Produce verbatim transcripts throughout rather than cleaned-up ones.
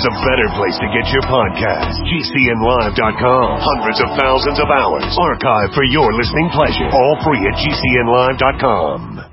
there's a better place to get your podcast. G C N live dot com. Hundreds of thousands of hours archived for your listening pleasure. All free at G C N live dot com.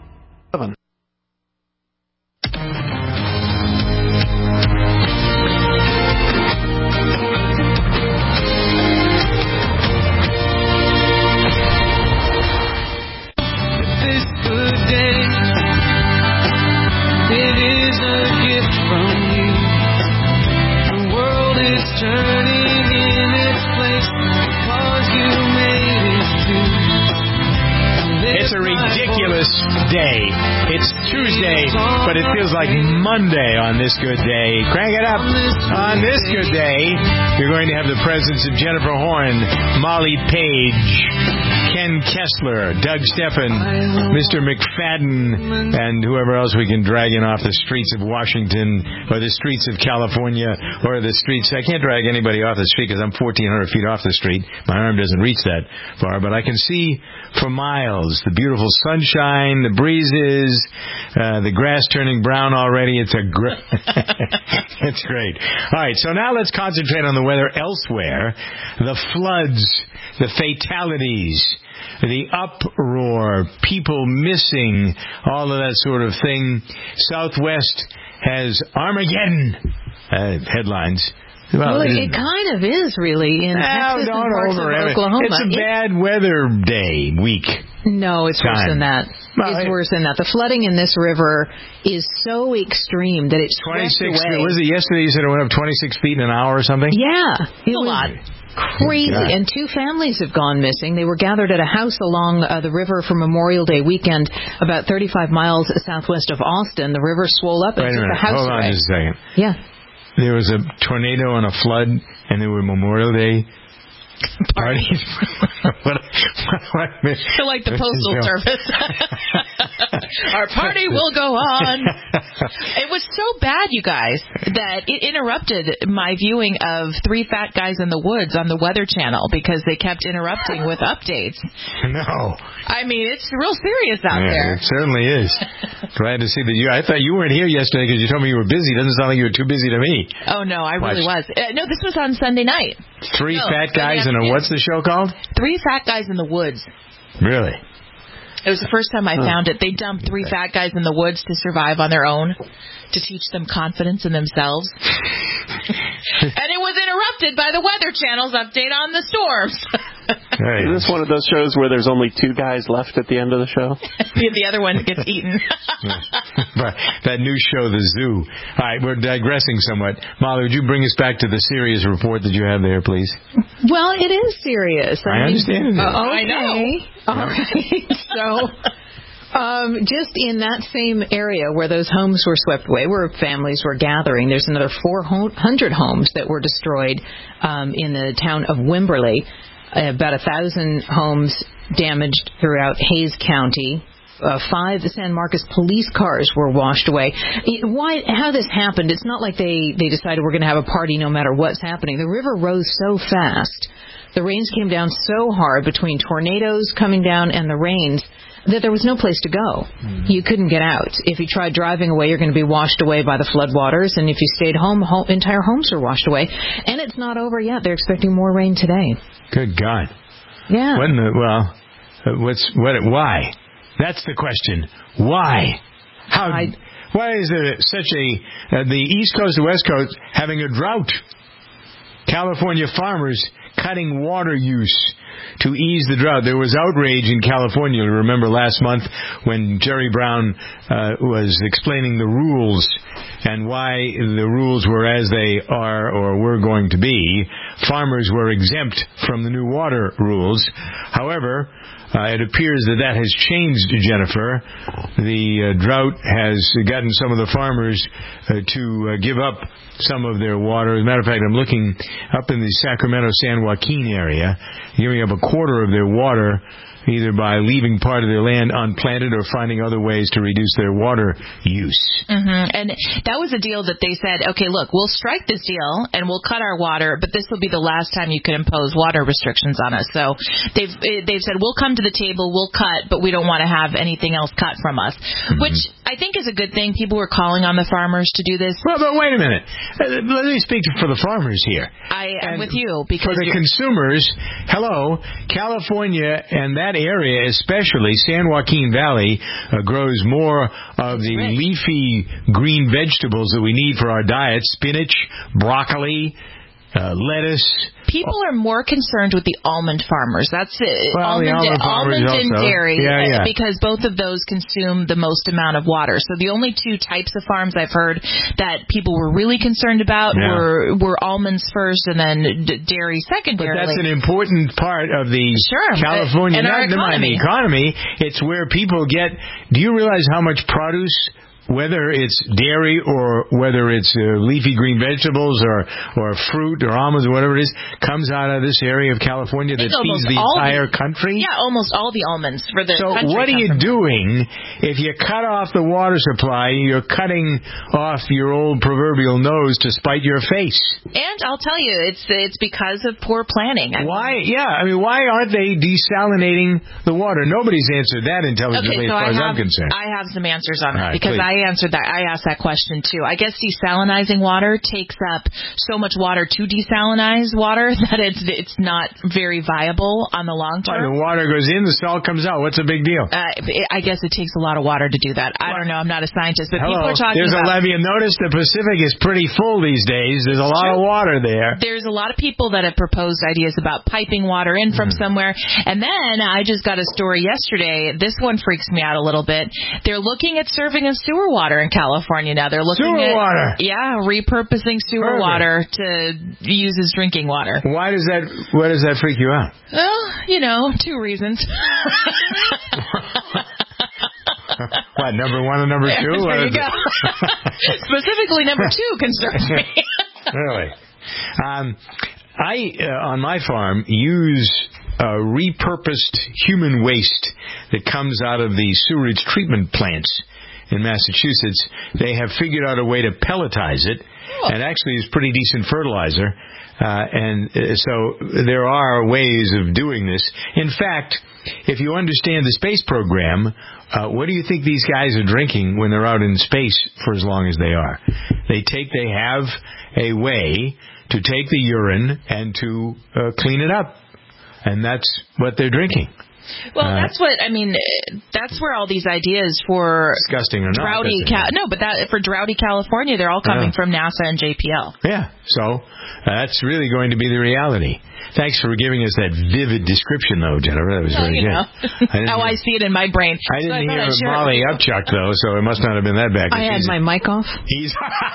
Day. It's Tuesday, but it feels like Monday on this good day. Crank it up. On this good day, you're going to have the presence of Jennifer Horn, Molly Page, Ken Kessler, Doug Steffen, Mister McFadden, and whoever else we can drag in off the streets of Washington or the streets of California or the streets. I can't drag anybody off the street because I'm fourteen hundred feet off the street. My arm doesn't reach that far, but I can see for miles the beautiful sunshine, the breezes, uh, the grass turning brown already. It's a great, it's great. All right, so now let's concentrate on the weather elsewhere. The floods, the fatalities, the uproar, people missing, all of that sort of thing. Southwest has Armageddon uh, headlines. Well, well it, it kind of is, really, in well, Texas and parts of it. Oklahoma. It's a bad it, weather day, week. No, it's time. worse than that. Well, it's it, worse than that. The flooding in this river is so extreme that it's twenty-six. Away. Was it yesterday you said it went up twenty-six feet in an hour or something? Yeah. It a was lot. Crazy. And two families have gone missing. They were gathered at a house along uh, the river for Memorial Day weekend, about thirty-five miles southwest of Austin. The river swole up and Wait a took minute. the house Hold on away. just a second. Yeah. There was a tornado and a flood, and there were Memorial Day parties. what, what, what, so like the Postal Service. Our party will go on. It was so bad, you guys, that it interrupted my viewing of Three Fat Guys in the Woods on the Weather Channel because they kept interrupting with updates. No. I mean, it's real serious out yeah, there. It certainly is. Glad to see that you. I thought you weren't here yesterday because you told me you were busy. It doesn't sound like you were too busy to me. Oh, no, I really Watch. was. Uh, no, this was on Sunday night. Three no, Fat Guys in a, what's the show called? Three Fat Guys in the Woods. Really? It was the first time I huh. found it. They dumped three fat guys in the woods to survive on their own, to teach them confidence in themselves. And it was interrupted by the Weather Channel's update on the storms. Hey. Is this one of those shows where there's only two guys left at the end of the show? The other one gets eaten. That new show, The Zoo. All right, we're digressing somewhat. Molly, would you bring us back to the serious report that you have there, please? Well, it is serious. I, I mean, understand it. Uh, okay. I know. All right. So... Um, just in that same area where those homes were swept away, where families were gathering, there's another four hundred homes that were destroyed um, in the town of Wimberley. Uh, about a thousand homes damaged throughout Hayes County. Uh, five San Marcos police cars were washed away. Why? How this happened? It's not like they, they decided we're going to have a party no matter what's happening. The river rose so fast. The rains came down so hard between tornadoes coming down and the rains that there was no place to go. Mm-hmm. You couldn't get out. If you tried driving away, you're going to be washed away by the floodwaters. And if you stayed home, home, entire homes are washed away. And it's not over yet. They're expecting more rain today. Good God. Yeah. When the, well, what's what? Why? That's the question. Why? How? I, why is there such a uh, the East Coast and West Coast having a drought? California farmers cutting water use to ease the drought. There was outrage in California, remember last month, when Jerry Brown uh, was explaining the rules and why the rules were as they are or were going to be. Farmers were exempt from the new water rules. However, Uh, it appears that that has changed, Jennifer. The uh, drought has gotten some of the farmers uh, to uh, give up some of their water. As a matter of fact, I'm looking up in the Sacramento-San Joaquin area, giving up a quarter of their water either by leaving part of their land unplanted or finding other ways to reduce their water use. Mm-hmm. And that was a deal that they said, okay, look, we'll strike this deal and we'll cut our water, but this will be the last time you can impose water restrictions on us. So they've they've said, we'll come to the table, we'll cut, but we don't want to have anything else cut from us, mm-hmm. which I think is a good thing. People were calling on the farmers to do this. Well, but wait a minute. Let me speak for the farmers here. I am and with you. because For the consumers, hello, California and that area, especially San Joaquin Valley, uh, grows more of the rich. leafy green vegetables that we need for our diet: spinach, broccoli, uh, lettuce. People are more concerned with the almond farmers. That's it. Well, almond, the almond, almond and also. dairy, yeah, yeah. because both of those consume the most amount of water. So the only two types of farms I've heard that people were really concerned about yeah. were were almonds first and then d- dairy secondarily. But that's an important part of the sure, California, but, and not our economy. the economy. It's where people get. Do you realize how much produce, whether it's dairy or whether it's uh, leafy green vegetables or, or fruit or almonds or whatever it is, comes out of this area of California that feeds the entire the, country? Yeah, almost all the almonds for the so country. So what are you from doing if you cut off the water supply? You're cutting off your old proverbial nose to spite your face. And I'll tell you, it's it's because of poor planning. I why? Mean, yeah, I mean, why aren't they desalinating the water? Nobody's answered that intelligently okay, so as far I as have, I'm concerned. I have some answers on that right, because please. I answered that. I asked that question too. I guess desalinizing water takes up so much water to desalinize water that it's it's not very viable on the long term. Well, the water goes in, the salt comes out. What's the big deal? Uh, I guess it takes a lot of water to do that. I don't know. I'm not a scientist, but Hello. people are talking There's about... There's a levee, and notice the Pacific is pretty full these days. There's a lot true. of water there. There's a lot of people that have proposed ideas about piping water in from mm. somewhere. And then I just got a story yesterday. This one freaks me out a little bit. They're looking at serving in sewer water in California now. They're looking sewer at, water. Yeah, repurposing sewer Perfect. water to use as drinking water. Why does that? Why does that freak you out? Well, you know, two reasons. What, number one and number two? There you go. Specifically, number two concerns me. Really? Um, I, uh, on my farm, use uh, repurposed human waste that comes out of the sewage treatment plants in Massachusetts. They have figured out a way to pelletize it, oh. and actually it's pretty decent fertilizer. Uh, and uh, so there are ways of doing this. In fact, if you understand the space program, uh, what do you think these guys are drinking when they're out in space for as long as they are? They take, they have a way to take the urine and to uh, clean it up. And that's what they're drinking. Well, uh, that's what I mean. That's where all these ideas for disgusting or not, droughty, Ca- no, but that for droughty California, they're all coming yeah. from NASA and J P L. Yeah, so uh, that's really going to be the reality. Thanks for giving us that vivid description, though, Jennifer. That was well, very you good. know. I How hear, I see it in my brain. I didn't so I hear sure Molly Upchuck, though, so it must not have been that bad. I had my mic off. He's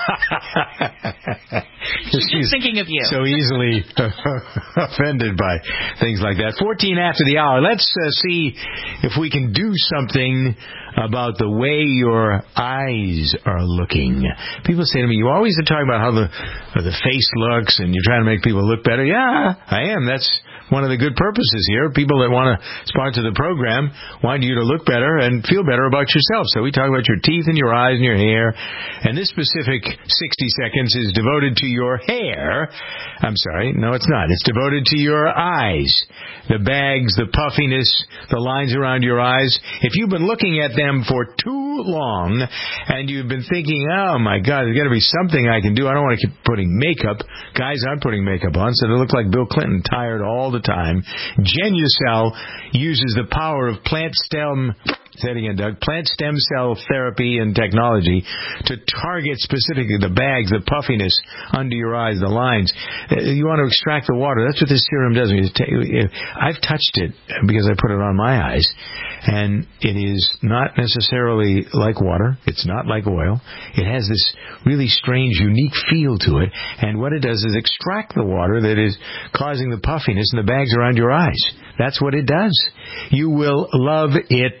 She's just thinking of you. So easily offended by things like that. fourteen after the hour. Let's uh, see if we can do something about the way your eyes are looking. People say to me, you always are talking about how the uh, the face looks and you're trying to make people look better. Yeah, I am. That's one of the good purposes here. People that want to sponsor the program want you to look better and feel better about yourself. So we talk about your teeth and your eyes and your hair. And this specific sixty seconds is devoted to your hair. I'm sorry. No, it's not. It's devoted to your eyes. The bags, the puffiness, the lines around your eyes. If you've been looking at them for too long and you've been thinking, oh, my God, there's got to be something I can do. I don't want to keep putting makeup. Guys aren't putting makeup on, so they look like Bill Clinton, tired all the time. Genucell uses the power of plant stem... Say it again, Doug. Plant stem cell therapy and technology to target specifically the bags, the puffiness under your eyes, the lines. You want to extract the water. That's what this serum does. I've touched it because I put it on my eyes, and it is not necessarily like water. It's not like oil. It has this really strange, unique feel to it, and what it does is extract the water that is causing the puffiness and the bags around your eyes. That's what it does. You will love it.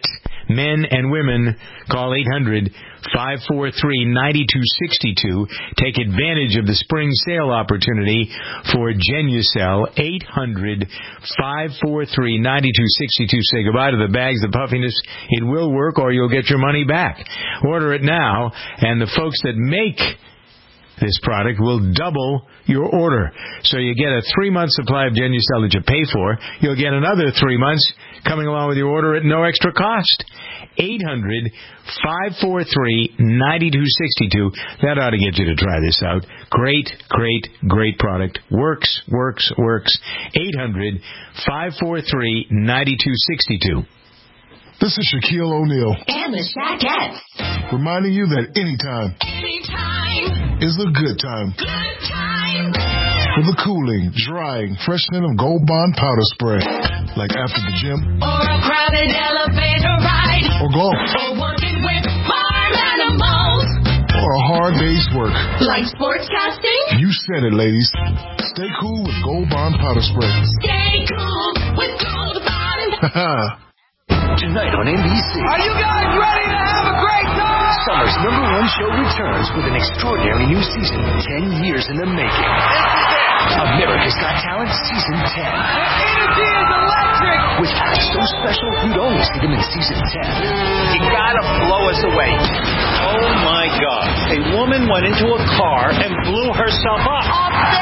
Men and women, call eight hundred, five four three, nine two six two. Take advantage of the spring sale opportunity for Genucel. eight hundred, five four three, nine two six two. Say goodbye to the bags, the puffiness. It will work, or you'll get your money back. Order it now, and the folks that make this product will double your order. So you get a three-month supply of Genucel that you pay for. You'll get another three months coming along with your order at no extra cost. eight hundred, five four three, nine two six two. That ought to get you to try this out. Great, great, great product. Works, works, works. eight hundred, five four three, nine two six two. This is Shaquille O'Neal. And the Shaquettes. Reminding you that anytime, Anytime is a good time. Good time. For the cooling, drying, freshening of Gold Bond powder spray. Like after the gym. Or a crowded elevator ride. Or golf. Or working with farm animals. Or a hard day's work. Like sportscasting. You said it, ladies. Stay cool with Gold Bond powder spray. Stay cool with Gold Bond. Tonight on N B C. Are you guys ready to have a great time? Summer's number one show returns with an extraordinary new season, ten years in the making. This is it. America's Got Talent Season ten. The energy is electric. With actors so special you'd only see them in Season ten. You gotta blow us away. Oh my God. A woman went into a car and blew herself up. Off the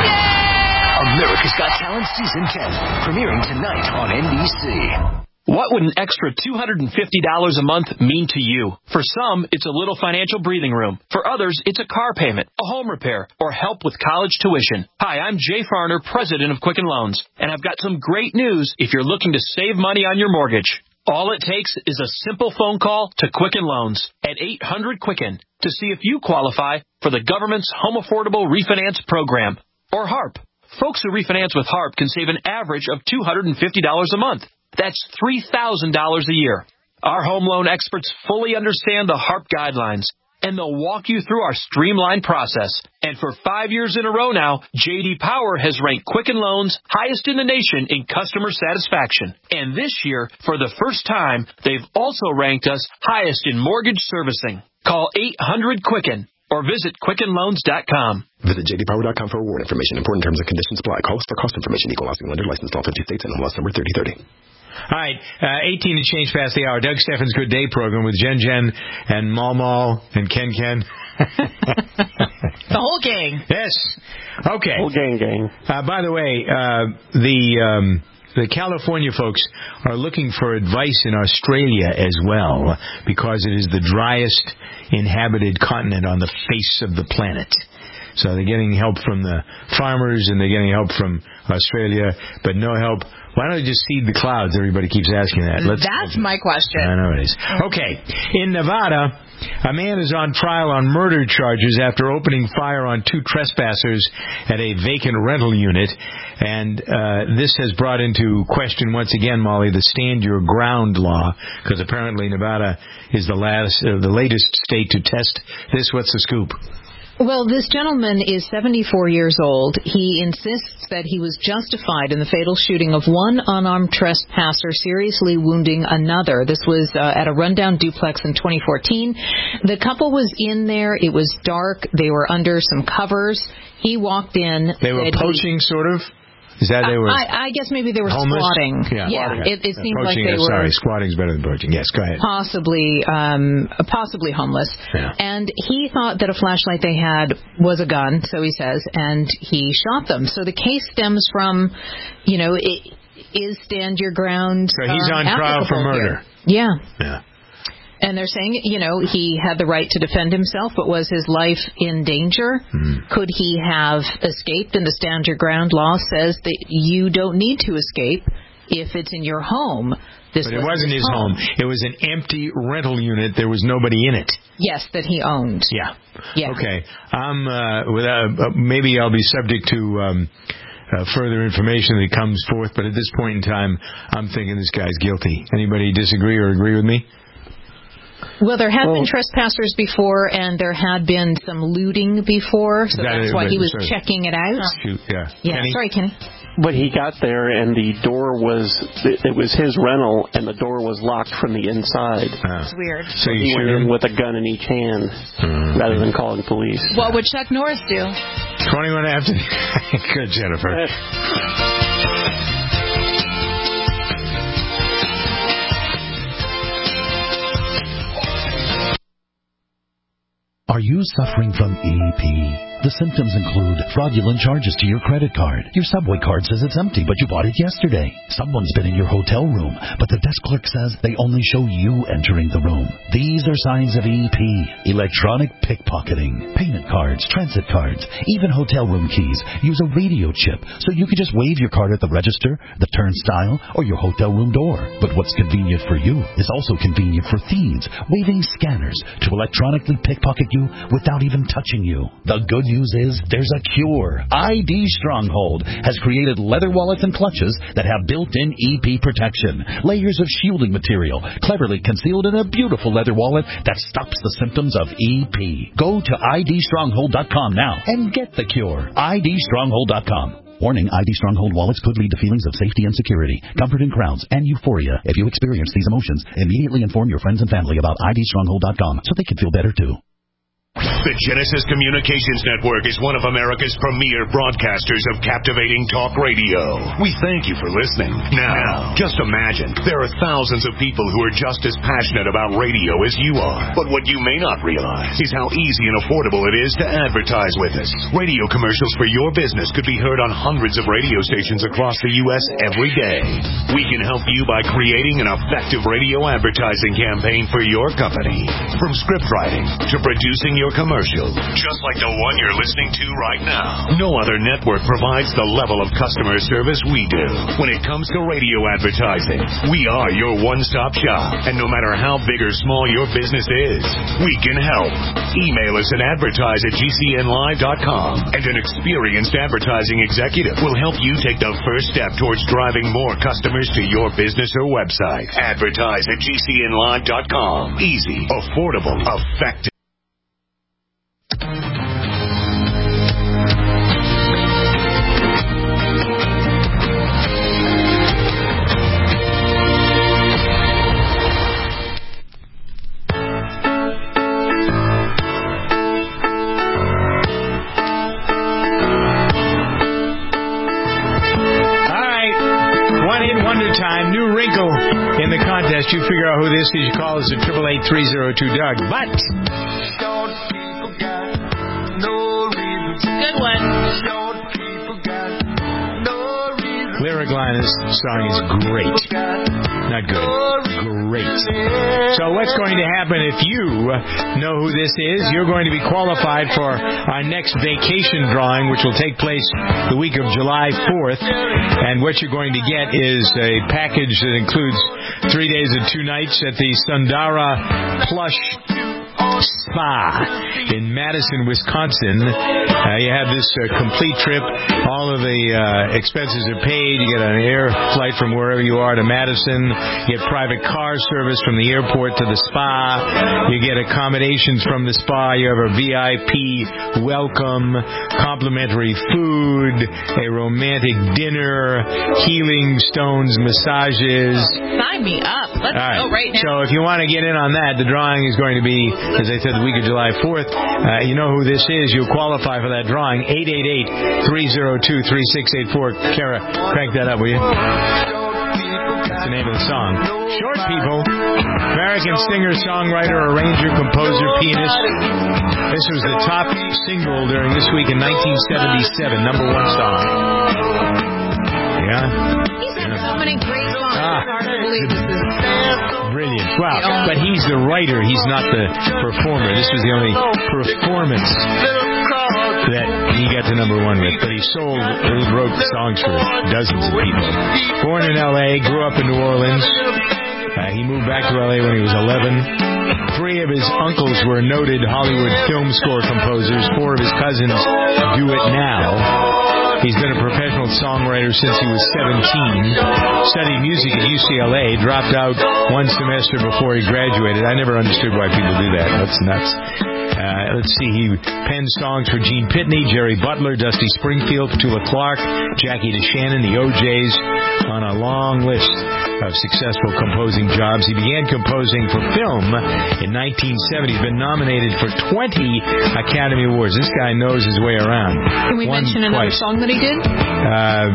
chair. America's Got Talent Season ten. Premiering tonight on N B C. What would an extra two hundred fifty dollars a month mean to you? For some, it's a little financial breathing room. For others, it's a car payment, a home repair, or help with college tuition. Hi, I'm Jay Farner, president of Quicken Loans, and I've got some great news if you're looking to save money on your mortgage. All it takes is a simple phone call to Quicken Loans at eight hundred Quicken to see if you qualify for the government's Home Affordable Refinance Program, or HARP. Folks who refinance with HARP can save an average of two hundred fifty dollars a month. That's three thousand dollars a year. Our home loan experts fully understand the HARP guidelines, and they'll walk you through our streamlined process. And for five years in a row now, J D Power has ranked Quicken Loans highest in the nation in customer satisfaction. And this year, for the first time, they've also ranked us highest in mortgage servicing. Call eight hundred Quicken or visit quicken loans dot com. Visit j d power dot com for award information. Important terms and conditions apply. Call us for cost information. Equal housing lender. Licensed in all fifty states and M L S number thirty thirty. All right, uh, eighteen to change past the hour. Doug Steffens' Good Day program with Jen Jen and Mal Mal and Ken Ken. The whole gang. Yes. Okay. Whole gang gang. Uh, by the way, uh, the um, the California folks are looking for advice in Australia as well, because it is the driest inhabited continent on the face of the planet. So they're getting help from the farmers and they're getting help from Australia, but no help. Why don't they just seed the clouds? Everybody keeps asking that. Let's, That's my question. I know it is. Okay. In Nevada, a man is on trial on murder charges after opening fire on two trespassers at a vacant rental unit. And uh, this has brought into question once again, Molly, the stand your ground law, because apparently Nevada is the last, uh, the latest state to test this. What's the scoop? Well, this gentleman is seventy-four years old. He insists that he was justified in the fatal shooting of one unarmed trespasser, seriously wounding another. This was uh, at a rundown duplex in twenty fourteen. The couple was in there. It was dark. They were under some covers. He walked in. They were poaching, he, sort of? Is that they were? I, I guess maybe they were homeless? squatting. Yeah, yeah okay. it, it seemed poaching, like they uh, were. Sorry, squatting's better than poaching. Yes, go ahead. Possibly, um, possibly homeless. Yeah. And he thought that a flashlight they had was a gun, so he says, and he shot them. So the case stems from, you know, it, is stand your ground. So he's um, on trial for murder. Here. Yeah. Yeah. And they're saying, you know, he had the right to defend himself, but was his life in danger? Mm. Could he have escaped? And the stand your ground law says that you don't need to escape if it's in your home. This but it wasn't his home. home. It was an empty rental unit. There was nobody in it. Yes, that he owned. Yeah. Yeah. Okay. I'm uh, without, uh, maybe I'll be subject to um, uh, further information that comes forth, but at this point in time, I'm thinking this guy's guilty. Anybody disagree or agree with me? Well, there had well, been trespassers before, and there had been some looting before, so that that's is, why he was sorry. checking it out. Shoot, yeah. Yeah, Kenny? sorry, Kenny. But he got there, and the door was, it, it was his rental, and the door was locked from the inside. It's weird. So he went in with a gun in each hand, mm-hmm. rather than calling police. What would Chuck Norris do? twenty-one after. Good, Jennifer. Are you suffering from E P? The symptoms include fraudulent charges to your credit card. Your Subway card says it's empty, but you bought it yesterday. Someone's been in your hotel room, but the desk clerk says they only show you entering the room. These are signs of E P. Electronic pickpocketing, payment cards, transit cards, even hotel room keys use a radio chip, so you can just wave your card at the register, the turnstile, or your hotel room door. But what's convenient for you is also convenient for thieves, waving scanners to electronically pickpocket you without even touching you. The good news is there's a cure. I D Stronghold has created leather wallets and clutches that have built-in E P protection. Layers of shielding material cleverly concealed in a beautiful leather wallet that stops the symptoms of E P. Go to I D stronghold dot com now and get the cure. I D stronghold dot com. Warning, I D Stronghold wallets could lead to feelings of safety and security, comfort in crowds, and euphoria. If you experience these emotions, immediately inform your friends and family about I D stronghold dot com so they can feel better too. The Genesis Communications Network is one of America's premier broadcasters of captivating talk radio. We thank you for listening. Now, just imagine, there are thousands of people who are just as passionate about radio as you are. But what you may not realize is how easy and affordable it is to advertise with us. Radio commercials for your business could be heard on hundreds of radio stations across the U S every day. We can help you by creating an effective radio advertising campaign for your company. From script writing to producing your your commercial, just like the one you're listening to right now. No other network provides the level of customer service we do. When it comes to radio advertising, we are your one-stop shop. And no matter how big or small your business is, we can help. Email us at advertise at G C N live dot com, and an experienced advertising executive will help you take the first step towards driving more customers to your business or website. Advertise at G C N live dot com. Easy, affordable, effective. You figure out who this is, you call us at eight eight eight, three oh two, Doug. But good one. Lyric line of this song is great. Not good. Great. So what's going to happen if you know who this is? You're going to be qualified for our next vacation drawing, which will take place the week of July fourth. And what you're going to get is a package that includes three days and two nights at the Sundara Plush Spa in Madison, Wisconsin. Uh, you have this uh, complete trip. All of the uh, expenses are paid. You get an air flight from wherever you are to Madison. You get private car service from the airport to the spa. You get accommodations from the spa. You have a V I P welcome, complimentary food, a romantic dinner, healing stones, massages. Sign me up. Let's right. go right now. So if you want to get in on that, the drawing is going to be, as I said, the week of July fourth. Uh, you know who this is. You'll qualify for that drawing. eight eight eight, three oh two, three six eight four. Kara, crank that up, will you? That's the name of the song. Short People. American singer, songwriter, arranger, composer, pianist. This was the top single during this week in nineteen seventy-seven. Number one song. Yeah? He's had so many great songs. Ah, It's hard to believe this is brilliant. Wow. But he's the writer. He's not the performer. This was the only performance that he got to number one with. But he sold, he wrote songs for dozens of people. Born in L A, grew up in New Orleans. Uh, he moved back to L A when he was eleven. Three of his uncles were noted Hollywood film score composers. Four of his cousins do it now. He's been a professional professional songwriter since he was seventeen. Studied music at U C L A. Dropped out one semester before he graduated. I never understood why people do that. That's nuts. Uh, let's see, he penned songs for Gene Pitney, Jerry Butler, Dusty Springfield, Petula Clark, Jackie DeShannon, the O Js, on a long list of successful composing jobs. He began composing for film in nineteen seventy. He's been nominated for twenty Academy Awards. This guy knows his way around. Can we Won mention another twice. song that he did? Uh,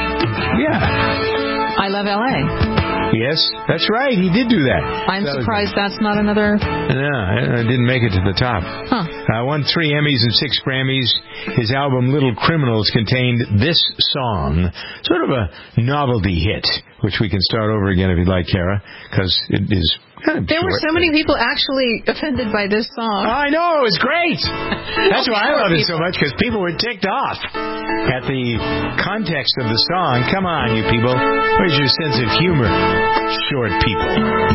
yeah. I Love L A. Yes, that's right. He did do that. I'm that surprised was... that's not another... No, I didn't make it to the top. Huh. Uh, won three Emmys and six Grammys. His album Little Criminals contained this song, sort of a novelty hit, which we can start over again if you'd like, Kara, because it is kind of There short. were so many people actually offended by this song. I know, it was great. That's why I love it so much, because people were ticked off at the context of the song. Come on, you people. Where's your sense of humor? Short people.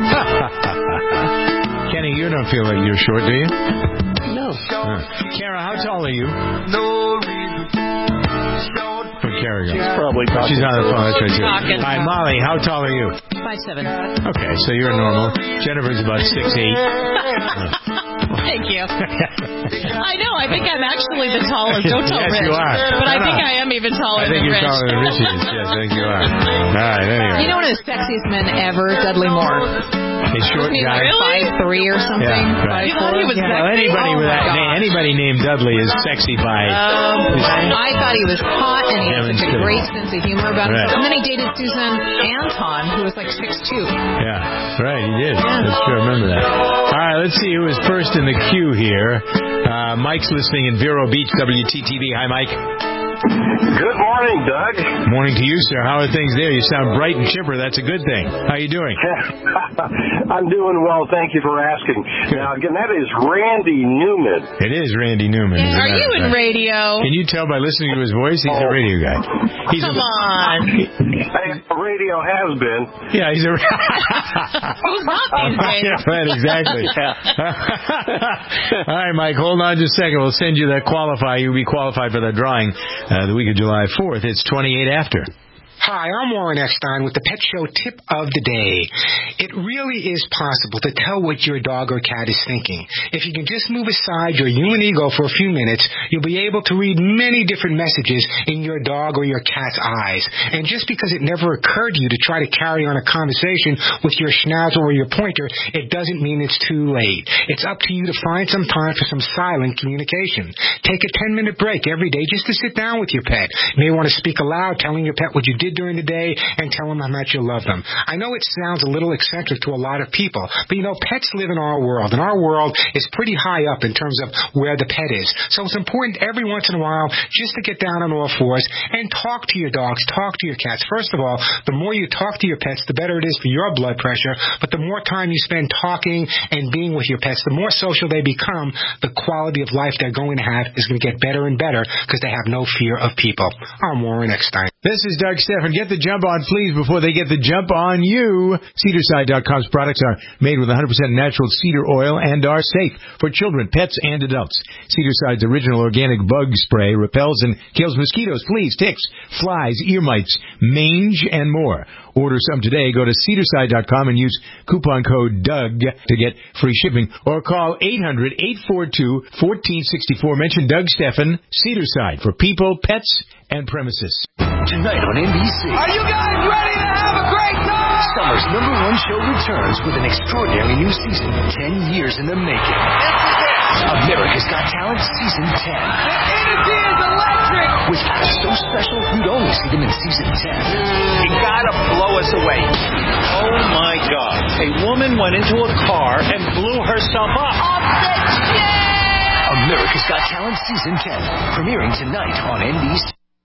Kenny, you don't feel like you're short, do you? No. Uh, Kara, how tall are you? No reason. Where'd Kara go? She's probably talking. She's on the phone. That's right, too. Talking. Hi, Molly, how tall are you? Five seven. Okay, so you're normal. Jennifer's about six eight. Thank you. I know. I think I'm actually the tallest. Don't tell Yes, Rich. you are. But I No, think no. I am even taller I think than you're Rich. taller than Richie is. Yes, I think you are. All right, anyway. You know one of the sexiest men ever, Dudley Moore. A short He's guy. like five three or something. Yeah, right. Five four. He was Well, anybody Oh with my that gosh. name, anybody named Dudley is sexy by. Um, I thought he was hot, and he had Heavens such to a me. great sense of humor about Right. himself. And then he dated Susan Anton, who was like six two. Yeah, right, he did. That's true, I remember that. All right, let's see who is first in the queue here. Uh, Mike's listening in Vero Beach, W T T V. Hi, Mike. Good morning, Doug. Morning to you, sir. How are things there? You sound bright and chipper. That's a good thing. How you doing? I'm doing well. Thank you for asking. Now, again, that is Randy Newman. It is Randy Newman. as a Are matter you of in fact. radio? Can you tell by listening to his voice? He's a radio guy. He's Come a, on. Hey, radio has been. Yeah, he's a. Who's not these days? Yeah, right, exactly. All right, Mike, hold on just a second. We'll send you that qualify. You'll be qualified for that drawing uh, the week of July fourth. It's twenty-eight after. Hi, I'm Warren Eckstein with the Pet Show Tip of the Day. It really is possible to tell what your dog or cat is thinking. If you can just move aside your human ego for a few minutes, you'll be able to read many different messages in your dog or your cat's eyes. And just because it never occurred to you to try to carry on a conversation with your schnauzer or your pointer, it doesn't mean it's too late. It's up to you to find some time for some silent communication. Take a ten-minute break every day just to sit down with your pet. You may want to speak aloud, telling your pet what you did during the day and tell them how much you love them. I know it sounds a little eccentric to a lot of people, but you know, pets live in our world, and our world is pretty high up in terms of where the pet is. So it's important every once in a while just to get down on all fours and talk to your dogs, talk to your cats. First of all, the more you talk to your pets, the better it is for your blood pressure, but the more time you spend talking and being with your pets, the more social they become, the quality of life they're going to have is going to get better and better because they have no fear of people. I'm Warren Eckstein. This is Doug Stephan. Get the jump on, please, before they get the jump on you. Cedarside dot com's products are made with one hundred percent natural cedar oil and are safe for children, pets, and adults. Cedarside's original organic bug spray repels and kills mosquitoes, fleas, ticks, flies, ear mites, mange, and more. Order some today. Go to Cedarside dot com and use coupon code Doug to get free shipping. Or call eight hundred, eight four two, one four six four. Mention Doug Stephan, Cedarside, for people, pets, and premises. Tonight on N B C. Are you guys ready to have a great time? Summer's number one show returns with an extraordinary new season, ten years in the making. This is it. America's Got Talent Season ten. The energy is electric. With acts so special, you'd only see them in Season ten. You gotta blow us away. Oh, my God. A woman went into a car and blew herself up. Off the chain. America's Got Talent Season ten. Premiering tonight on N B C.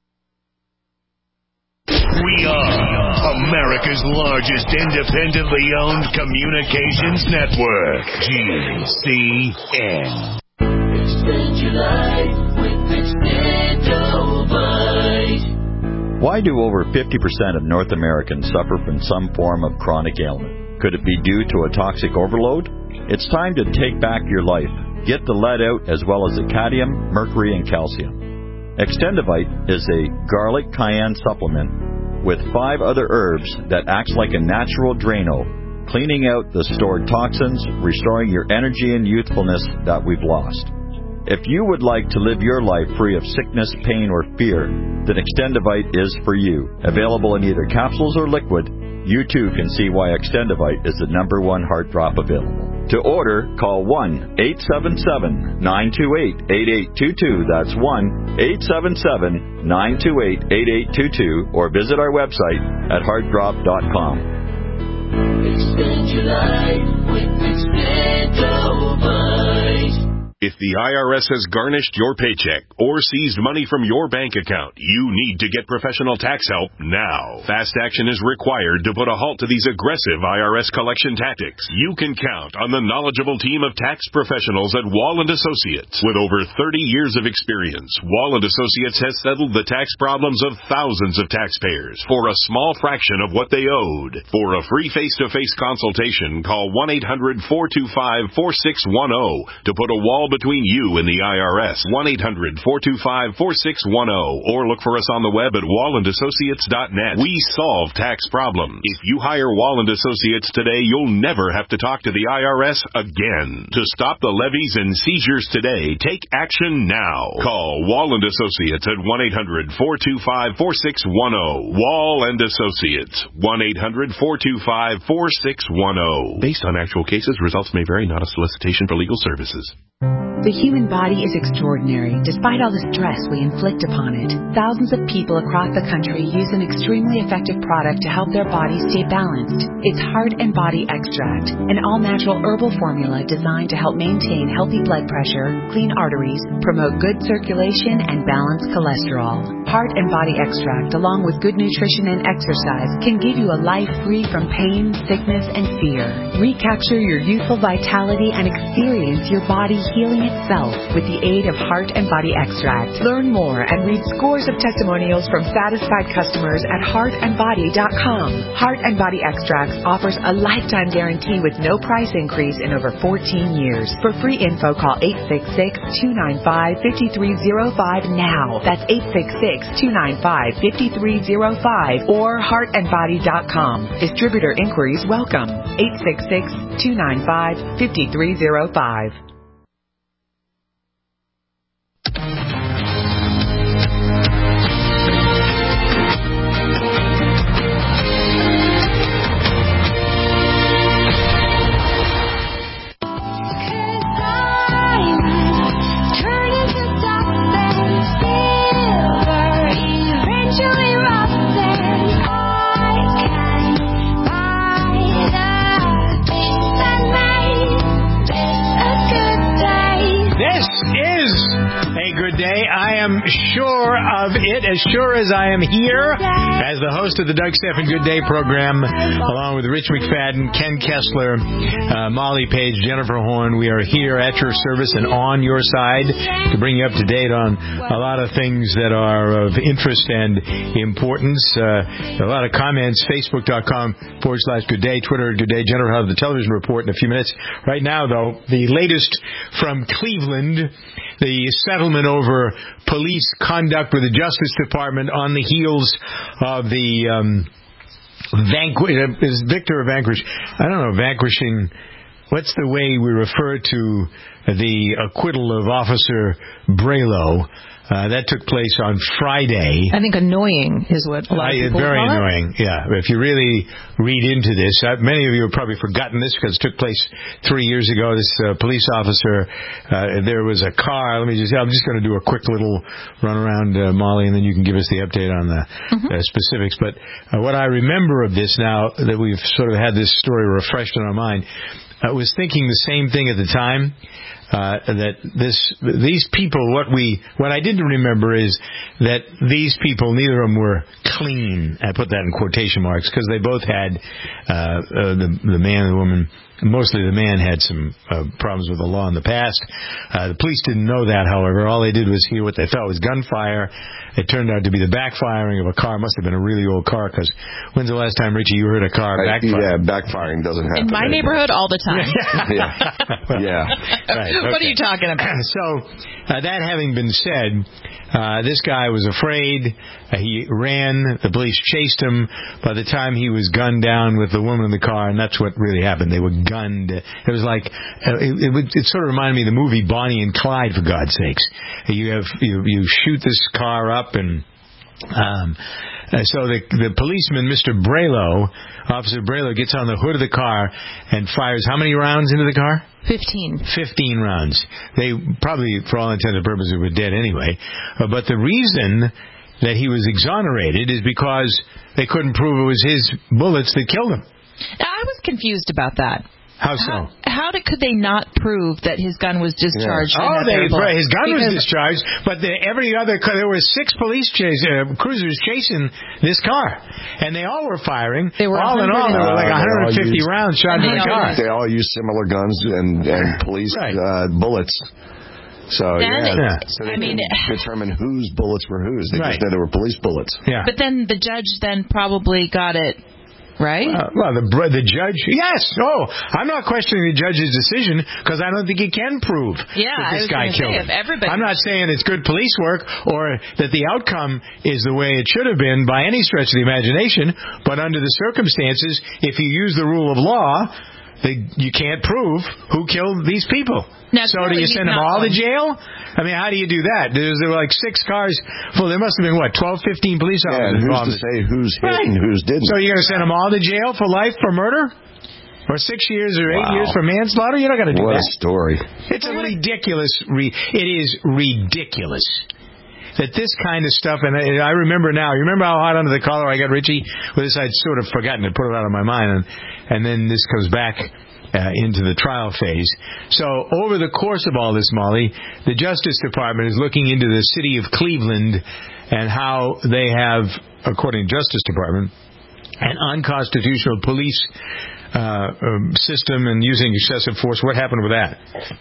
We are America's largest independently owned communications network, G C N. Extend your life with Extendo Bite. Why do over fifty percent of North Americans suffer from some form of chronic ailment? Could it be due to a toxic overload? It's time to take back your life. Get the lead out as well as the cadmium, mercury, and calcium. Extendivite is a garlic cayenne supplement with five other herbs that acts like a natural Drano, cleaning out the stored toxins, restoring your energy and youthfulness that we've lost. If you would like to live your life free of sickness, pain, or fear, then Extendivite is for you. Available in either capsules or liquid, you too can see why Extendivite is the number one heart drop available. To order, call one eight seven seven, nine two eight, eight eight two two. That's one eight seven seven, nine two eight, eight eight two two, or visit our website at heart drop dot com. Extend your life with Extendivite. If the I R S has garnished your paycheck or seized money from your bank account, you need to get professional tax help now. Fast action is required to put a halt to these aggressive I R S collection tactics. You can count on the knowledgeable team of tax professionals at Wall and Associates. With over thirty years of experience, Wall and Associates has settled the tax problems of thousands of taxpayers for a small fraction of what they owed. For a free face-to-face consultation, call one eight hundred, four two five, four six one zero to put a wall between you and the I R S. one eight hundred, four two five, four six one zero, or look for us on the web at wall and associates dot net. We solve tax problems. If you hire Wall and Associates today, you'll never have to talk to the I R S again. To stop the levies and seizures today, take action now. Call Wall and Associates at one eight hundred, four two five, four six one zero. Wall and Associates, one eight hundred, four two five, four six one zero. Based on actual cases, results may vary, not a solicitation for legal services. The human body is extraordinary, despite all the stress we inflict upon it. Thousands of people across the country use an extremely effective product to help their bodies stay balanced. It's Heart and Body Extract, an all-natural herbal formula designed to help maintain healthy blood pressure, clean arteries, promote good circulation, and balance cholesterol. Heart and Body Extract, along with good nutrition and exercise, can give you a life free from pain, sickness, and fear. Recapture your youthful vitality and experience your body healing itself with the aid of Heart and Body Extract. Learn more and read scores of testimonials from satisfied customers at heart and body dot com. Heart and Body Extracts offers a lifetime guarantee with no price increase in over fourteen years. For free info, call eight six six, two nine five, five three zero five now. That's eight six six, two nine five, five three zero five or heart and body dot com. Distributor inquiries welcome. eight six six, two nine five, five three zero five. Sure of it, as sure as I am here as the host of the Doug Stephan Good Day program, along with Rich McFadden, Ken Kessler, uh, Molly Page, Jennifer Horn. We are here at your service and on your side to bring you up to date on a lot of things that are of interest and importance. Uh, a lot of comments, facebook.com forward slash good day, Twitter Good Day. Jennifer will have the television report in a few minutes. Right now, though, the latest from Cleveland, the settlement over police conduct with the Justice Department on the heels of the um, vanquish. Is Victor or vanquish? I don't know. Vanquishing. What's the way we refer to the acquittal of Officer Braylow? Uh, that took place on Friday. I think annoying is what a lot of people Very call annoying, it. yeah. If you really read into this, uh, many of you have probably forgotten this because it took place three years ago. This uh, police officer, uh, there was a car. Let me just, I'm just going to do a quick little run around, uh, Molly, and then you can give us the update on the mm-hmm. uh, specifics. But uh, what I remember of this now that we've sort of had this story refreshed in our mind, I was thinking the same thing at the time. Uh, that this, these people, what we, what I didn't remember is that these people, neither of them were clean. I put that in quotation marks because they both had, uh, uh, the, the man and the woman Mostly the man had some uh, problems with the law in the past. Uh, the police didn't know that, however. All they did was hear what they thought was gunfire. It turned out to be the backfiring of a car. It must have been a really old car, because when's the last time, Richie, you heard a car I, backfire? Yeah, backfiring doesn't happen. In my anymore. neighborhood, all the time. yeah. yeah. Right, What okay. are you talking about? So, uh, that having been said, uh, this guy was afraid. Uh, he ran. The police chased him. By the time he was gunned down with the woman in the car, and that's what really happened. They were gunned. It was like uh, it, it, would, it sort of reminded me of the movie Bonnie and Clyde. For God's sakes, you have you you shoot this car up, and um, uh, so the the policeman, Mister Braylow, Officer Braylow, gets on the hood of the car and fires how many rounds into the car? Fifteen. Fifteen rounds. They probably, for all intents and purposes, were dead anyway. Uh, but the reason that he was exonerated is because they couldn't prove it was his bullets that killed him. I was confused about that. How so? How, how did, could they not prove that his gun was discharged? Yeah. in Oh, that they, very bullet? his gun Because was discharged, but the, every other car, there were six police chase, uh, cruisers chasing this car, and they all were firing. They were all in all, there were like Uh, one hundred fifty used, rounds shot into the car. They all use similar guns and, and police right. uh, bullets. So Then, yeah, yeah. so they I mean, can determine whose bullets were whose. They Right. just know they were police bullets. Yeah. But then the judge then probably got it right. Uh, well, the the judge, yes. Oh, I'm not questioning the judge's decision, because I don't think he can prove Yeah, that I this was guy gonna killed say, him. if everybody- I'm not saying it's good police work or that the outcome is the way it should have been by any stretch of the imagination. But under the circumstances, if you use the rule of law, they, you can't prove who killed these people. Now, so do you he's send them not all to one. jail? I mean, how do you do that? There's, there were like six cars full. There must have been, what, twelve, fifteen police Yeah, officers and who's involved. to say who's hit Right. and who's didn't? So you're going to send them all to jail for life for murder? Or six years or eight Wow. years for manslaughter? You're not going to do what that. a story. It's a ridiculous. Re- it is ridiculous that this kind of stuff. And I, I remember now. You remember how hot under the collar I got, Richie? With this, I'd sort of forgotten to put it out of my mind, and and then this comes back uh, into the trial phase. So over the course of all this, Molly, the Justice Department is looking into the city of Cleveland and how they have, according to the Justice Department, an unconstitutional police uh, um, system and using excessive force. What happened with that?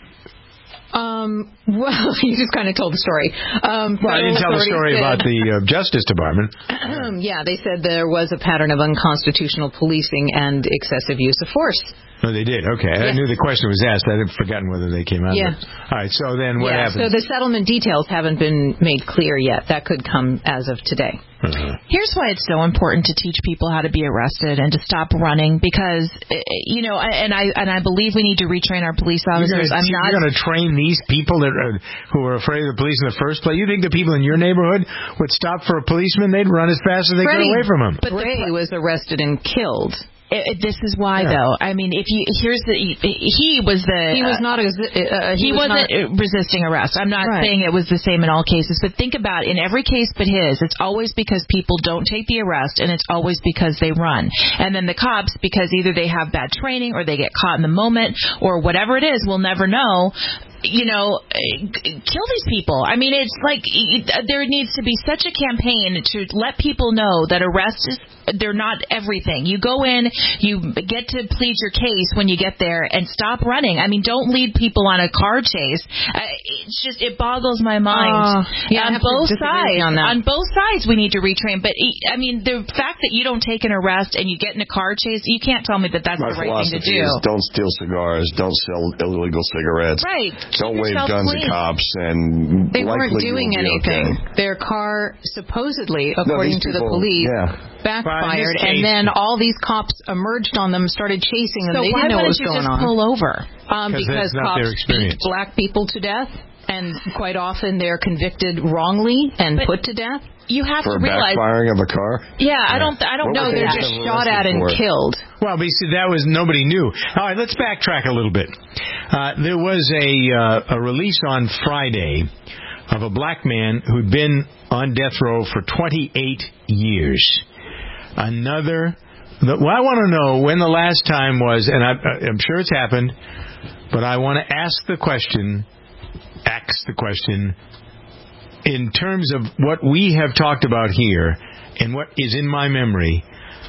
Um, well, you just kind of told the story. Um, Well, I didn't tell the story said, about the uh, Justice Department. yeah, they said there was a pattern of unconstitutional policing and excessive use of force. No, they did. Okay. I Yeah. knew the question was asked. I had forgotten whether they came out. Yeah. Of it. All right. So then what yeah, happens? so the settlement details haven't been made clear yet. That could come as of today. Uh-huh. Here's why it's so important to teach people how to be arrested and to stop running, because eh, you know, and I and I believe we need to retrain our police officers. You're I'm not going to train these people that are, who are afraid of the police in the first place. You think the people in your neighborhood would stop for a policeman? They'd run as fast as they Freddie could away from him. But Ray was arrested and killed. It, it, this is why, Yeah. though. I mean, if you here's the he was the He was not a, uh, he, he was wasn't not, resisting arrest. I'm not Right. saying it was the same in all cases, but think about in every case but his, it's always because people don't take the arrest, and it's always because they run. And then the cops, because either they have bad training or they get caught in the moment or whatever it is, we'll never know. You know, kill these people. I mean, it's like there needs to be such a campaign to let people know that arrest is, they're not everything. You go in, you get to plead your case when you get there, and stop running. I mean, don't lead people on a car chase. Uh, it's just, it boggles my mind. Uh, yeah, I on have to both disagree sides, on that. on both sides, we need to retrain. But I mean, the fact that you don't take an arrest and you get in a car chase, you can't tell me that that's My the right thing to philosophy do. is don't steal cigars, don't sell illegal cigarettes, Right. don't Keep wave yourself guns clean. at cops, and They weren't likely doing you'll be anything. okay. Their car, supposedly, No, according these to the people- police, yeah. backfired, case- and then all these cops emerged on them, started chasing them. So they why didn't know what wouldn't was you going just on. pull over? Um, 'Cause because that's not their cops experience. beat black people to death, and quite often they're convicted wrongly and But- put to death. You have For to realize. backfiring of a car? Yeah, I don't. I don't What know. would They're they just have shot at arrested and for? killed. Well, but you see, that was nobody knew. All right, let's backtrack a little bit. Uh, there was a uh, a release on Friday of a black man who'd been on death row for twenty-eight years. Another. The, well, I want to know when the last time was, and I, I'm sure it's happened, but I want to ask the question. Ask the question. In terms of what we have talked about here and what is in my memory,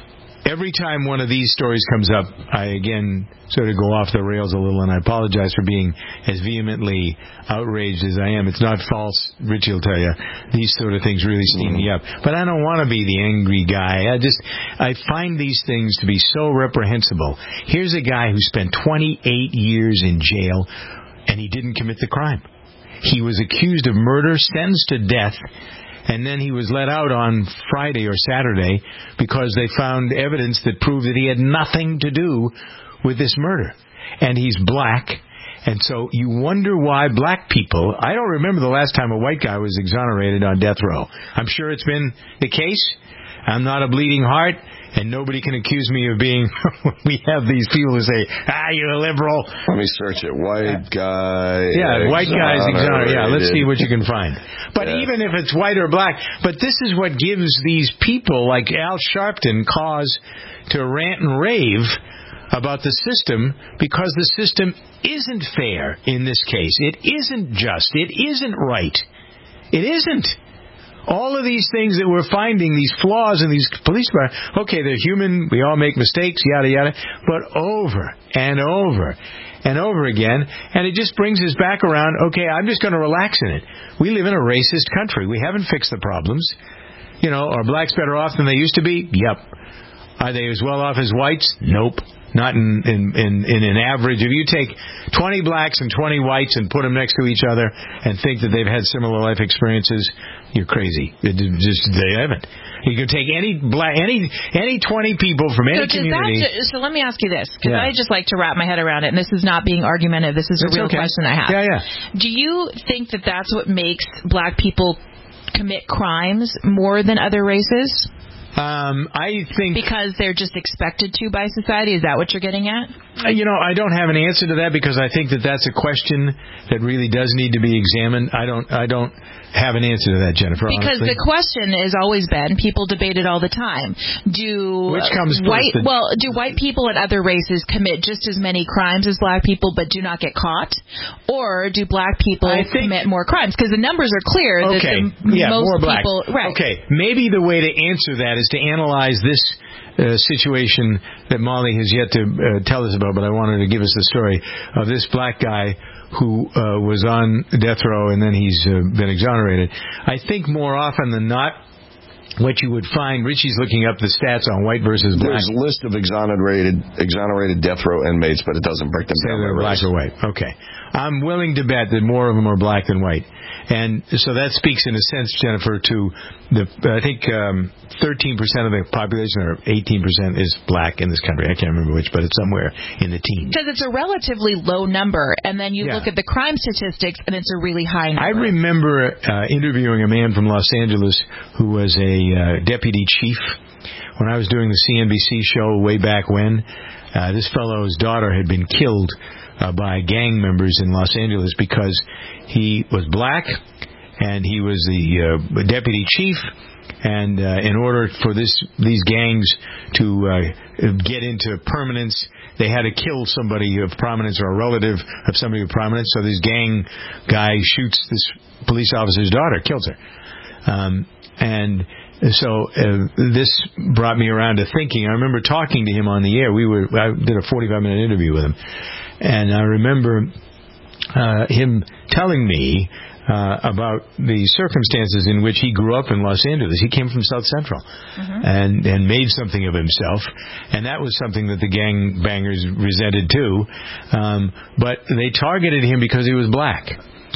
every time one of these stories comes up, I again sort of go off the rails a little, and I apologize for being as vehemently outraged as I am. It's not false, Richie will tell you. These sort of things really steam me up. But I don't want to be the angry guy. I just, I find these things to be so reprehensible. Here's a guy who spent twenty-eight years in jail, and he didn't commit the crime. He was accused of murder, sentenced to death, and then he was let out on Friday or Saturday because they found evidence that proved that he had nothing to do with this murder. And he's black, and so you wonder why black people... I don't remember the last time a white guy was exonerated on death row. I'm sure it's been the case. I'm not a bleeding heart, and nobody can accuse me of being... we have these people who say, ah, you're a liberal. Let me search it. White guy... Yeah, white guys exonerated. Yeah, let's see what you can find. But yeah. even if it's white or black, but this is what gives these people like Al Sharpton cause to rant and rave about the system, because the system isn't fair in this case. It isn't just. It isn't right. It isn't. All of these things that we're finding, these flaws in these police departments, okay, they're human, we all make mistakes, yada, yada, but over and over and over again, and it just brings us back around, okay, I'm just going to relax in it. We live in a racist country. We haven't fixed the problems. You know, are blacks better off than they used to be? Yep. Are they as well off as whites? Nope. Not in, in, in, in an average. If you take twenty blacks and twenty whites and put them next to each other and think that they've had similar life experiences, you're crazy. It just, they haven't. You can take any black, any any twenty people from any so community. That, so let me ask you this, because yeah. I just like to wrap my head around it, and this is not being argumentative. This is a It's real okay. question I have. Yeah, yeah. Do you think that that's what makes black people commit crimes more than other races? Um, I think... Because they're just expected to by society? Is that what you're getting at? You know, I don't have an answer to that, because I think that that's a question that really does need to be examined. I don't I don't have an answer to that, Jennifer, Because honestly. the question has always been, people debate it all the time, do Which comes first, white the- well, do white people and other races commit just as many crimes as black people but do not get caught? Or do black people I think- commit more crimes? Because the numbers are clear that Okay, the, yeah, most more black. people... Right. Okay, maybe the way to answer that is to analyze this uh, situation that Molly has yet to uh, tell us about, but I wanted to give us the story of this black guy who uh, was on death row and then he's uh, been exonerated. I think more often than not, what you would find, Richie's looking up the stats on white versus black. There's a list of exonerated exonerated death row inmates, but it doesn't break them Say down by they're black race. or white. Okay. I'm willing to bet that more of them are black than white. And so that speaks in a sense, Jennifer, to the, I think um, thirteen percent of the population, or eighteen percent is black in this country. I can't remember which, but it's somewhere in the teens. Because it's a relatively low number, and then you Yeah. look at the crime statistics, and it's a really high number. I remember uh, interviewing a man from Los Angeles who was a uh, deputy chief when I was doing the C N B C show way back when. Uh, this fellow's daughter had been killed uh, by gang members in Los Angeles because he was black and he was the uh, deputy chief. And uh, in order for this these gangs to uh, get into permanence, they had to kill somebody of prominence or a relative of somebody of prominence. So this gang guy shoots this police officer's daughter, kills her. Um, and so uh, this brought me around to thinking. I remember talking to him on the air. We were I did a forty-five minute interview with him, and I remember uh, him telling me uh, about the circumstances in which he grew up in Los Angeles. He came from South Central mm-hmm. and and made something of himself, and that was something that the gang bangers resented too. Um, but they targeted him because he was black.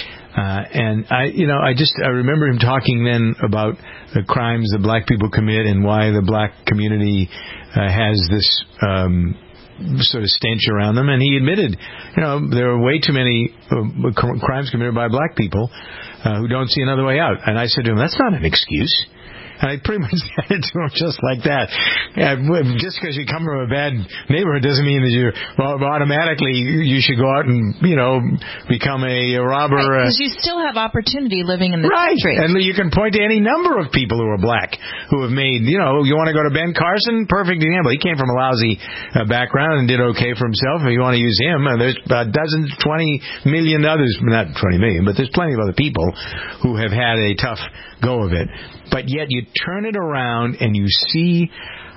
Uh, and I, you know, I just I remember him talking then about the crimes that black people commit and why the black community uh, has this um, sort of stench around them. And he admitted, you know, there are way too many uh, crimes committed by black people uh, who don't see another way out. And I said to him, that's not an excuse. And I pretty much said it to him just like that. Yeah, just because you come from a bad neighborhood doesn't mean that you well, automatically you should go out and, you know, become a robber. Because right, you still have opportunity living in the right. country. And you can point to any number of people who are black who have made, you know, you want to go to Ben Carson? Perfect example. He came from a lousy uh, background and did okay for himself. If you want to use him, uh, there's about dozens, twenty million others, not twenty million, but there's plenty of other people who have had a tough go of it. But yet you turn it around and you see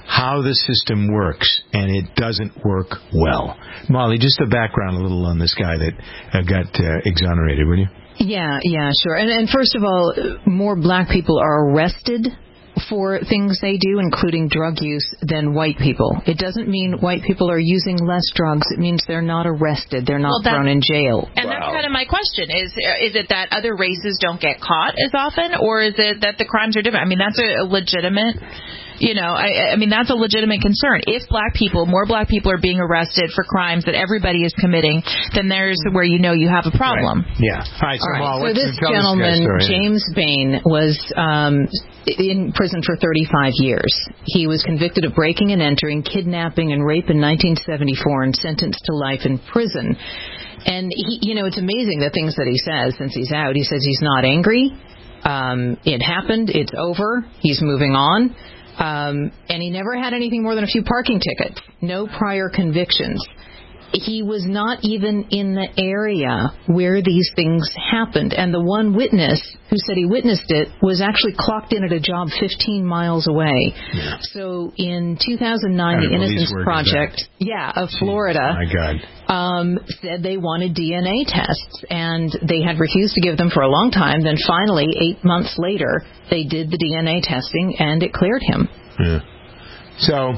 how the system works, and it doesn't work well. Molly, just the background a little on this guy that uh, got uh, exonerated, will you? Yeah, yeah, sure. And, and first of all, more black people are arrested for things they do, including drug use, than white people. It doesn't mean white people are using less drugs. It means they're not arrested. They're not well, thrown in jail. And wow. That's kind of my question. Is is it that other races don't get caught as often, or is it that the crimes are different? I mean, that's a, a legitimate... You know, I, I mean, that's a legitimate concern. If black people, more black people are being arrested for crimes that everybody is committing, then there's where you know you have a problem. Right. Yeah. All right, so, All right. Mal, so this gentleman, this James Bain, was um, in prison for thirty-five years. He was convicted of breaking and entering, kidnapping, and rape in nineteen seventy-four and sentenced to life in prison. And, he, you know, it's amazing the things that he says since he's out. He says he's not angry. Um, it happened. It's over. He's moving on. Um, and he never had anything more than a few parking tickets, no prior convictions. He was not even in the area where these things happened. And the one witness who said he witnessed it was actually clocked in at a job fifteen miles away. Yeah. So in two thousand nine, the Innocence Project, yeah, of Florida, oh my God. Um, said they wanted D N A tests, and they had refused to give them for a long time. Then finally, eight months later, they did the D N A testing, and it cleared him. Yeah. So...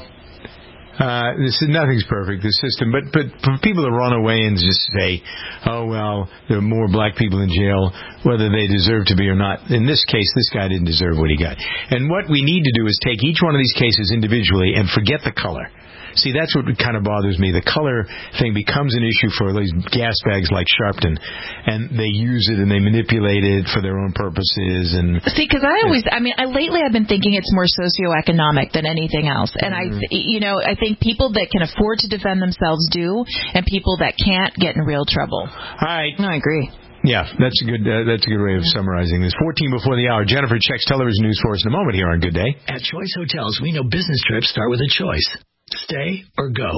Uh, this is nothing's perfect, the system, but but for people to run away and just say, oh well, there are more black people in jail, whether they deserve to be or not. In this case, this guy didn't deserve what he got. And what we need to do is take each one of these cases individually and forget the color. See, that's what kind of bothers me. The color thing becomes an issue for these gas bags like Sharpton, and they use it and they manipulate it for their own purposes. And see, because I always, I mean, I, lately I've been thinking it's more socioeconomic than anything else. And I, you know, I think people that can afford to defend themselves do, and people that can't get in real trouble. All right, no, I agree. Yeah, that's a good uh, that's a good way of summarizing this. fourteen before the hour. Jennifer checks television news for us in a moment here on Good Day. At Choice Hotels, we know business trips start with a choice. Stay or go.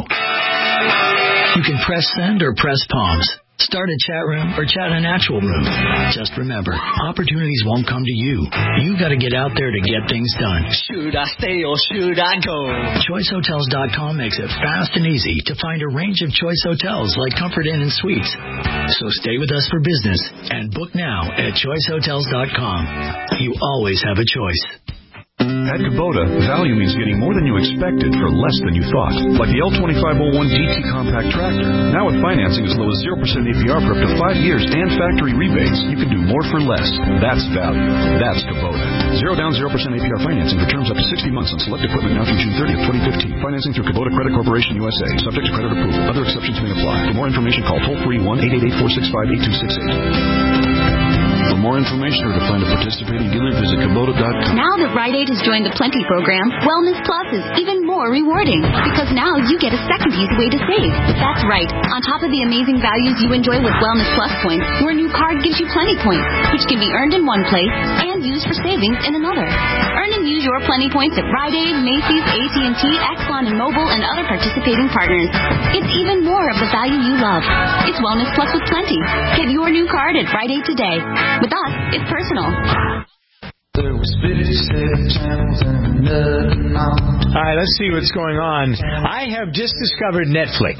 You can press send or press palms. Start a chat room or chat in an actual room. Just remember, opportunities won't come to you. You got to get out there to get things done. Should I stay or should I go? Choice Hotels dot com makes it fast and easy to find a range of choice hotels like Comfort Inn and Suites. So stay with us for business and book now at Choice Hotels dot com. You always have a choice. At Kubota, value means getting more than you expected for less than you thought. Like the L twenty-five oh one D T compact tractor. Now with financing as low as zero percent A P R for up to five years and factory rebates, you can do more for less. That's value. That's Kubota. Zero down, zero percent A P R financing for terms up to sixty months on select equipment now through June thirtieth, twenty fifteen. Financing through Kubota Credit Corporation U S A. Subject to credit approval. Other exceptions may apply. For more information, call toll-free one eight eight eight, four six five, eight two six eight. For more information or to find a participating dealer, visit Kubota dot com. Now that Rite Aid has joined the Plenty program, Wellness Plus is even more rewarding because now you get a second easy way to save. That's right. On top of the amazing values you enjoy with Wellness Plus points, your new card gives you Plenty points, which can be earned in one place and used for savings in another. Earn and use your Plenty points at Rite Aid, Macy's, A T and T, Exxon and Mobil, and other participating partners. It's even more of the value you love. It's Wellness Plus with Plenty. Get your new card at Rite Aid today. With us, it's personal. All right, let's see what's going on. I have just discovered Netflix.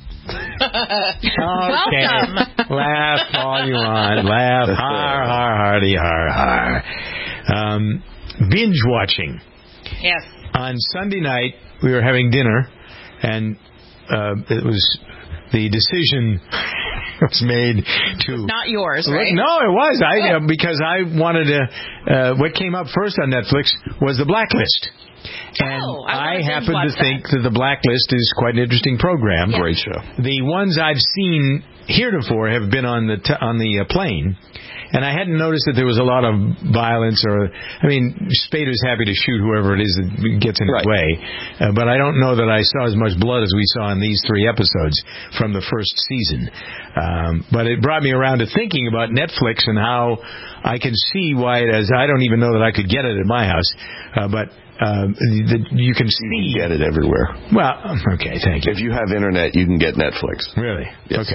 Okay. Welcome. Laugh all you want. Laugh. Har, har, hardy, har, har. Um, binge watching. Yes. On Sunday night, we were having dinner, and uh, it was the decision was made to not yours, right? No, it was. I uh, because I wanted to. Uh, what came up first on Netflix was The Blacklist, and oh, I, I happen to that. think that The Blacklist is quite an interesting program. Yeah. Great show. The ones I've seen heretofore have been on the t- on the uh, plane. And I hadn't noticed that there was a lot of violence or, I mean, Spader's happy to shoot whoever it is that gets in his right. way. Uh, but I don't know that I saw as much blood as we saw in these three episodes from the first season. Um, but it brought me around to thinking about Netflix and how I can see why it is. I don't even know that I could get it at my house. Uh, but uh, the, you can see. You can get it everywhere. Well, okay, thank you. If you have internet, you can get Netflix. Really? Yes. Okay.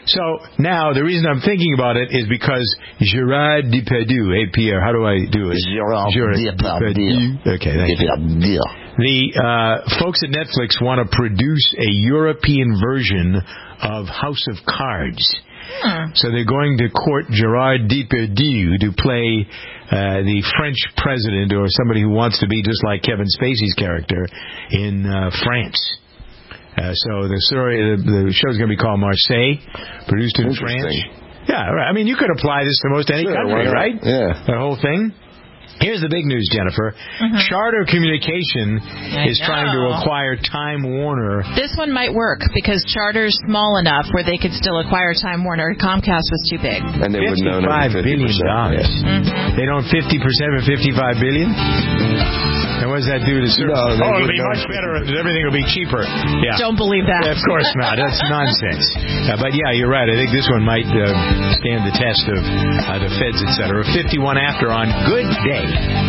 So now the reason I'm thinking about it is because Gerard Depardieu. Hey, Pierre, how do I do it? Gerard, Gerard Depardieu. Okay, thank you. The uh, folks at Netflix want to produce a European version of House of Cards. Hmm. So they're going to court Gerard Depardieu to play uh, the French president or somebody who wants to be just like Kevin Spacey's character in uh, France. Uh, so the story, the, the show's going to be called Marseille, produced in France. Yeah, right. I mean, you could apply this to most any sure, country, right? Yeah. The whole thing. Here's the big news, Jennifer. Mm-hmm. Charter Communication I is know. trying to acquire Time Warner. This one might work because Charter's small enough where they could still acquire Time Warner. Comcast was too big. And they would know fifty-five billion dollars. Yeah. Mm-hmm. They don't fifty percent of fifty-five billion dollars? And what does that do to service? No, oh, it'll be much better. Everything will be cheaper. Yeah. Don't believe that. Yeah, of course not. That's nonsense. Uh, but yeah, you're right. I think this one might uh, stand the test of uh, the feds, et cetera. fifty-one after on Good Day.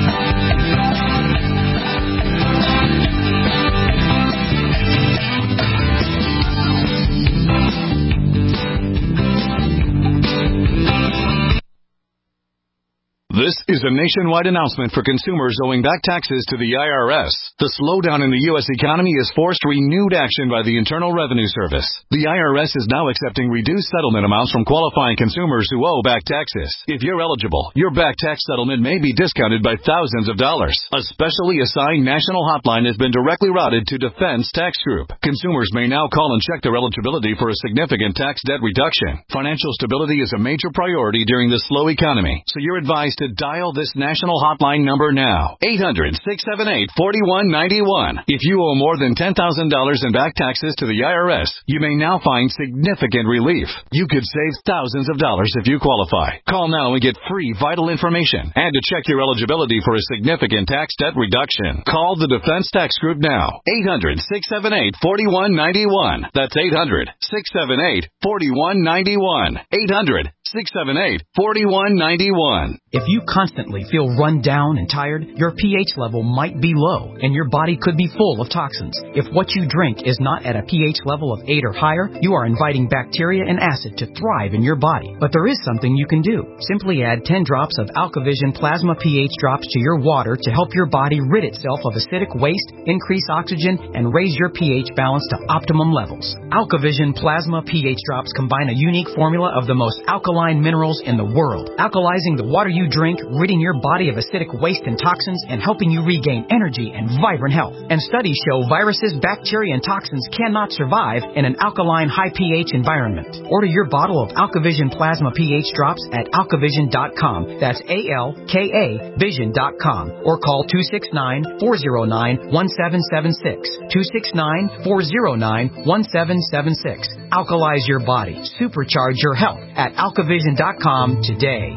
This is a nationwide announcement for consumers owing back taxes to the I R S. The slowdown in the U S economy has forced renewed action by the Internal Revenue Service. The I R S is now accepting reduced settlement amounts from qualifying consumers who owe back taxes. If you're eligible, your back tax settlement may be discounted by thousands of dollars. A specially assigned national hotline has been directly routed to Defense Tax Group. Consumers may now call and check their eligibility for a significant tax debt reduction. Financial stability is a major priority during this slow economy, so you're advised to dial this national hotline number now. eight hundred, six seven eight, four one nine one. If you owe more than ten thousand dollars in back taxes to the I R S, you may now find significant relief. You could save thousands of dollars if you qualify. Call now and get free vital information and to check your eligibility for a significant tax debt reduction. Call the Defense Tax Group now. eight hundred, six seven eight, four one nine one. That's eight hundred, six seven eight, four one nine one. eight hundred, six seven eight, four one nine one. If you constantly feel run down and tired, your pH level might be low and your body could be full of toxins. If what you drink is not at a pH level of eight or higher, you are inviting bacteria and acid to thrive in your body. But there is something you can do. Simply add ten drops of AlkaVision Plasma pH drops to your water to help your body rid itself of acidic waste, increase oxygen, and raise your pH balance to optimum levels. AlkaVision Plasma pH drops combine a unique formula of the most alkaline minerals in the world, alkalizing the water you drink, ridding your body of acidic waste and toxins, and helping you regain energy and vibrant health. And studies show viruses, bacteria, and toxins cannot survive in an alkaline, high pH environment. Order your bottle of AlkaVision Plasma pH drops at alkavision dot com. That's A L K A vision dot com. Or call two six nine, four zero nine, one seven seven six. two six nine, four zero nine, one seven seven six. Alkalize your body. Supercharge your health at alkavision dot com today.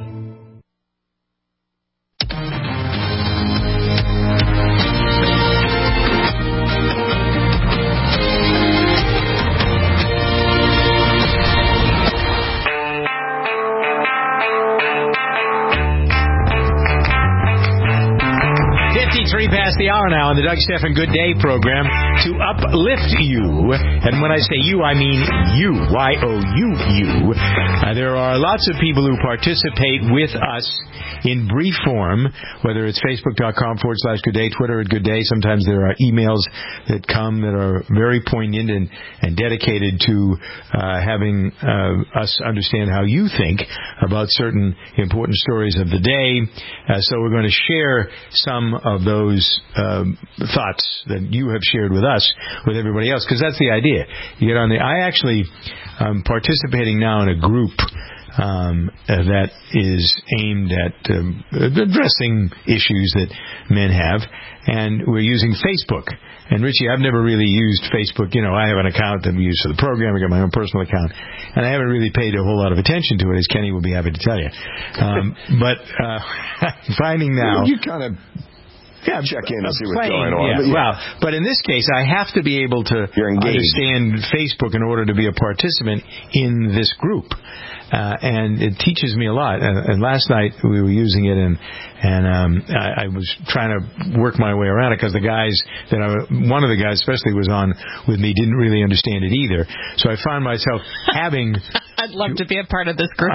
fifty-three past the hour now on the Doug Stephan Good Day program to uplift you. And when I say you, I mean you. Y O U U. Uh, there are lots of people who participate with us in brief form, whether it's facebook.com forward slash Good Day, Twitter at Good Day. Sometimes there are emails that come that are very poignant and, and dedicated to uh, having uh, us understand how you think about certain important stories of the day. Uh, so we're going to share some of those um, thoughts that you have shared with us with everybody else, because that's the idea. You get on the. I actually am participating now in a group um, uh, that is aimed at um, addressing issues that men have, and we're using Facebook. And Richie, I've never really used Facebook. You know, I have an account that we use for the program. I got my own personal account, and I haven't really paid a whole lot of attention to it, as Kenny will be happy to tell you. Um, but uh, finding now, you kind of. Yeah, check in and see what's playing, going on. Yeah. But yeah. Well, but in this case, I have to be able to understand Facebook in order to be a participant in this group. Uh, and it teaches me a lot. And, and last night we were using it, and and um, I, I was trying to work my way around it because the guys that I, one of the guys especially was on with me didn't really understand it either. So I found myself having I'd love to be a part of this group.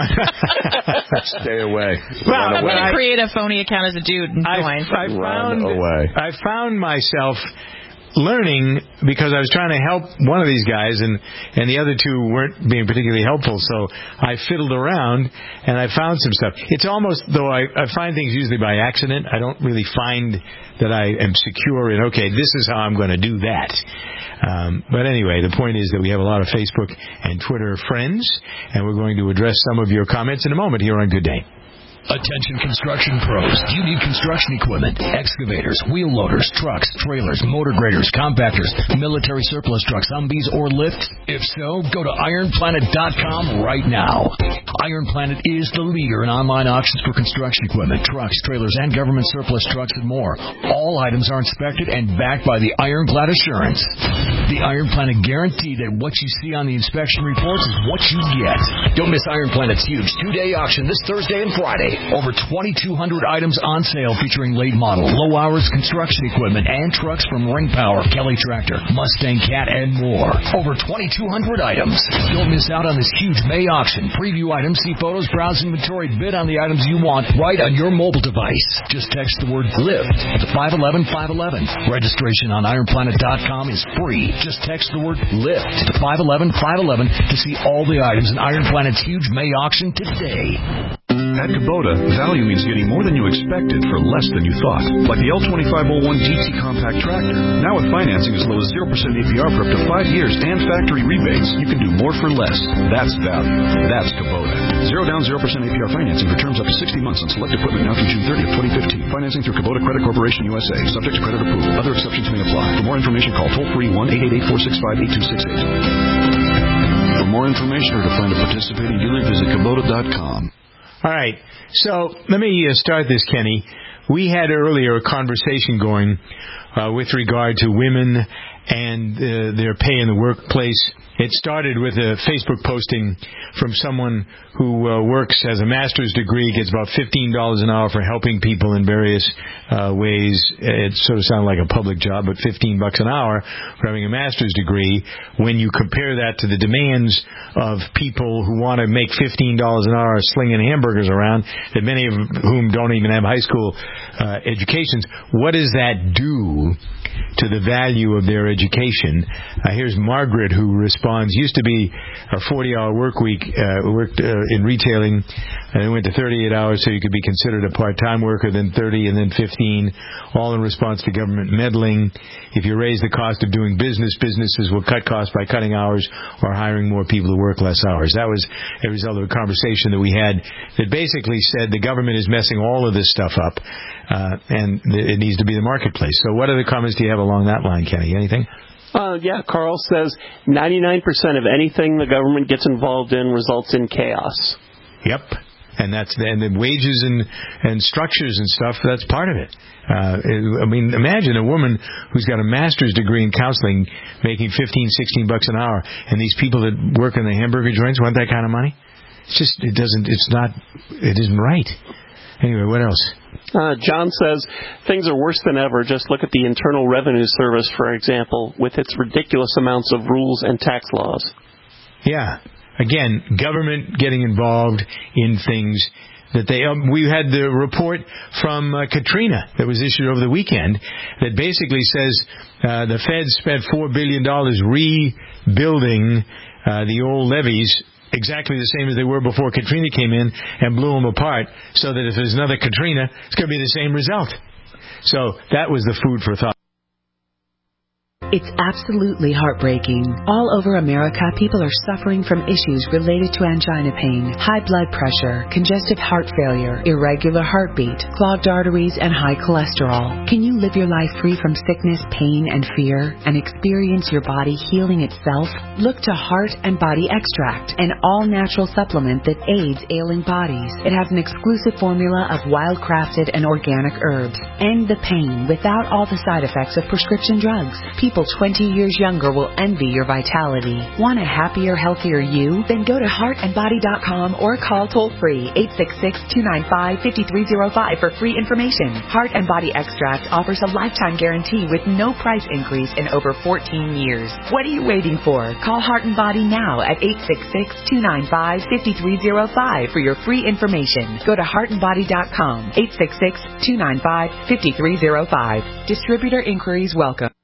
Stay away. Well, I'm going to I, create a phony account as a dude and I, join. I found, Run away. I found myself learning because I was trying to help one of these guys, and, and the other two weren't being particularly helpful, so I fiddled around, and I found some stuff. It's almost, though I, I find things usually by accident, I don't really find that I am secure in, okay, this is how I'm going to do that. Um, but anyway, the point is that we have a lot of Facebook and Twitter friends, and we're going to address some of your comments in a moment here on Good Day. Attention construction pros. Do you need construction equipment? Excavators, wheel loaders, trucks, trailers, motor graders, compactors, military surplus trucks, Humvees, or lifts? If so, go to iron planet dot com right now. Iron Planet is the leader in online auctions for construction equipment, trucks, trailers, and government surplus trucks and more. All items are inspected and backed by the Ironclad Assurance. The Iron Planet guarantee that what you see on the inspection reports is what you get. Don't miss Iron Planet's huge two-day auction this Thursday and Friday. Over twenty-two hundred items on sale featuring late model, low hours construction equipment, and trucks from Ring Power, Kelly Tractor, Mustang Cat, and more. Over twenty-two hundred items. Don't miss out on this huge May auction. Preview items, see photos, browse inventory, bid on the items you want right on your mobile device. Just text the word LIFT to five one one five one one. Registration on iron planet dot com is free. Just text the word LIFT to five one one five one one to see all the items in Iron Planet's huge May auction today. At Kubota, value means getting more than you expected for less than you thought. Like the L twenty-five oh one G T Compact Tractor. Now with financing as low as zero percent A P R for up to five years and factory rebates, you can do more for less. That's value. That's Kubota. Zero down, zero percent A P R financing for terms up to sixty months on select equipment now through June thirtieth, twenty fifteen. Financing through Kubota Credit Corporation U S A. Subject to credit approval. Other exceptions may apply. For more information, call toll-free one eight eight eight, four six five, eight two six eight. For more information or to find a participating dealer, visit Kubota dot com. All right, so let me uh, start this, Kenny. We had earlier a conversation going uh, with regard to women and uh, their pay in the workplace. It started with a Facebook posting from someone who uh, works as a master's degree, gets about fifteen dollars an hour for helping people in various uh, ways. It sort of sounded like a public job, but fifteen bucks an hour for having a master's degree. When you compare that to the demands of people who want to make fifteen dollars an hour slinging hamburgers around, that many of whom don't even have high school uh, educations, what does that do to the value of their education? Uh, here's Margaret, who responds. Used to be a forty-hour work week, uh, worked uh, in retailing, and it went to thirty-eight hours, so you could be considered a part-time worker, then thirty, and then fifteen, all in response to government meddling. If you raise the cost of doing business, businesses will cut costs by cutting hours or hiring more people to work less hours. That was a result of a conversation that we had that basically said the government is messing all of this stuff up, uh, and it needs to be the marketplace. So what other comments do you have along that line, Kenny? Anything? Uh, yeah, Carl says ninety-nine percent of anything the government gets involved in results in chaos. Yep. And that's and the wages and, and structures and stuff, that's part of it. Uh, I mean, imagine a woman who's got a master's degree in counseling making fifteen, sixteen bucks an hour, and these people that work in the hamburger joints want that kind of money? It's just, it doesn't, it's not, it isn't right. Anyway, what else? Uh, John says things are worse than ever. Just look at the Internal Revenue Service, for example, with its ridiculous amounts of rules and tax laws. Yeah. Again, government getting involved in things that they... Um, we had the report from uh, Katrina that was issued over the weekend that basically says uh, the Feds spent four billion dollars rebuilding uh, the old levees exactly the same as they were before Katrina came in and blew them apart, so that if there's another Katrina, it's going to be the same result. So that was the food for thought. It's absolutely heartbreaking. All over America, people are suffering from issues related to angina pain, high blood pressure, congestive heart failure, irregular heartbeat, clogged arteries, and high cholesterol. Can you live your life free from sickness, pain, and fear, and experience your body healing itself? Look to Heart and Body Extract, an all-natural supplement that aids ailing bodies. It has an exclusive formula of wild-crafted and organic herbs. End the pain without all the side effects of prescription drugs. People people twenty years younger will envy your vitality. Want a happier, healthier you? Then go to heart and body dot com or call toll-free eight six six, two nine five, five three zero five for free information. Heart and Body Extract offers a lifetime guarantee with no price increase in over fourteen years. What are you waiting for? Call Heart and Body now at eight six six, two nine five, five three zero five for your free information. Go to heart and body dot com, eight six six, two nine five, five three zero five. Distributor inquiries welcome.